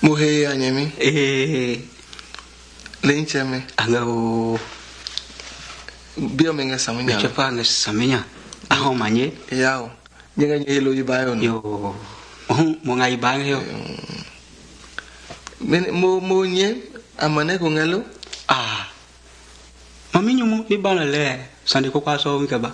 Mohe anyemi. Lencheme. Angao. Bio menga samenya. Chapa nge samenya. Aho manye. Yao. Nyenga nyelo ibayo no. Yo. Mo ngai bang yo. Mo nye amane ko ngalo. Mami nyumu ni bana le. Sandi ko kwaso mi kaba.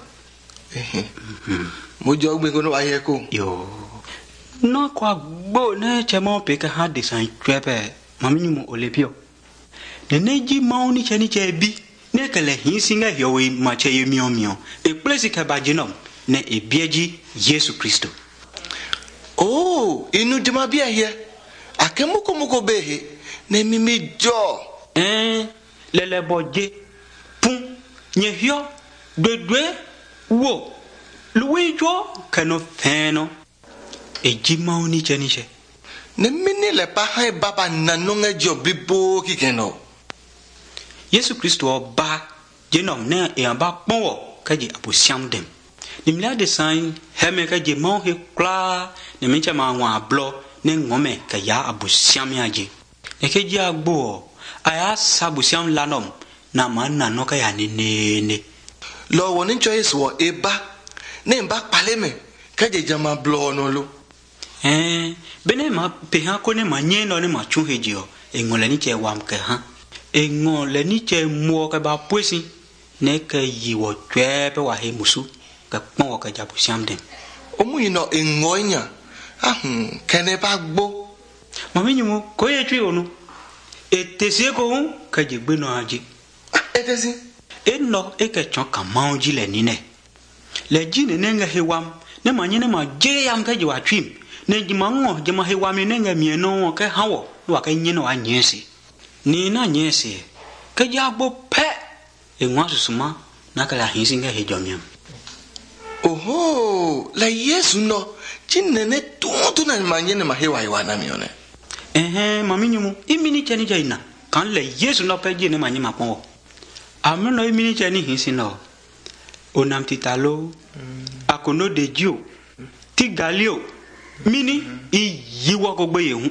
Mo jog be ko no ayeko. Yo. No kwa gbo ne chemo pe ka ha design twepe. Mami nyumu olepio. Ne ji mauni chani chebi. Ne kele hinsinga yowe mache yemio mio. E plesi ka bajinom ne e bieji Yesu Kristo. Oh, inu dima bia here. Akemuko muko behe ne mimi jo. Lele boje pun nye hyo dwe wo luwe jo kano feno e jimauni chaniche ne mini le pa hai baba nanonga jo bibo kikeno. Yesu Kristo ba jenom ne e aba ponwo kaje abusiam dem nimla de sign heme kaje mon he kla ne mencha ma wa blo ne ngome ka ya abusiam yaje ne keji agbo aya sabusiam lanom na manna no ka ya ne lo woni choice wo eba ne mba paleme kaje jama blo no lo bene ma pe ha ko ne manye no ne ma chu hejio e ngole ni che wam ke ha e ngole ni che mo ka ba pusi ne ka yi wo twepe wa he musu ka pon ka jabu siam dem omu ino e ngonya kene ba gbo mami nyumu ko ye twi onu etese ko hu ka je gbe no aji etesi no e ka chon ka maunji le ni ne le ji ne nga he wam ne manye ne ma je yam ka je wa twim ne ji ma ngo je ma he wam ne nga mie no ka hawo wa ka nyi no wa nyesi ni na nyesi ka ja gbo pe e ngwa susuma na ka la hinsinga he jomiam. Oho, la Yesu no chinene tu na manye ne ma he wa na mi one. Mami nyumu imini chani jaina kan le Yesu no pe je ne manye ma pon amno imini chani hinsino onam titalo akono de jio ti galio mini i yiwa ko gbe yehun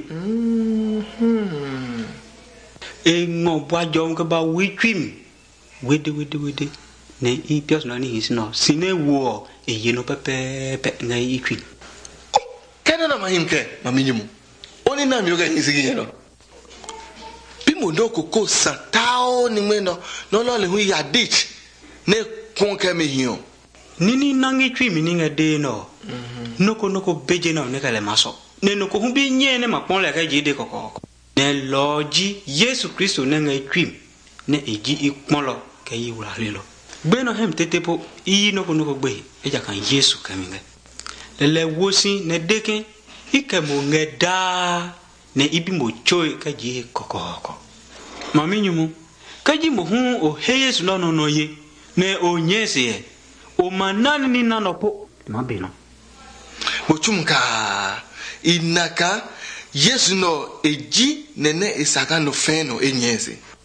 ngo bwa jom ko ba witwim wede ne i pios no ni hinsino sine wo e yeno pepe na i twim kana na mahimke mami nyumu oni na mi oga hisigi yeno bimo no koko satao ni meno no lo le hu ya ditch ne kon ke me hion nini nangi twi mi ninga de no noko beje no ne kale maso ne noko hu bi nye ne mapon le ka ji de kokoko ne loji Yesu Kristo ne ngai twi ne eji ikpolo ke yi wura lelo gbe no hem tetepo yi noko gbe e ja kan Yesu kaminga le wosi ne deken ike mo ngeda ne ibi mo choi ka ji kokoko mami nyumu ka ji mo hu o he Yesu no ye ne o nyese o manani ni nanopo mabino mochumka inaka Yesu no eji nene isaka no feno enyese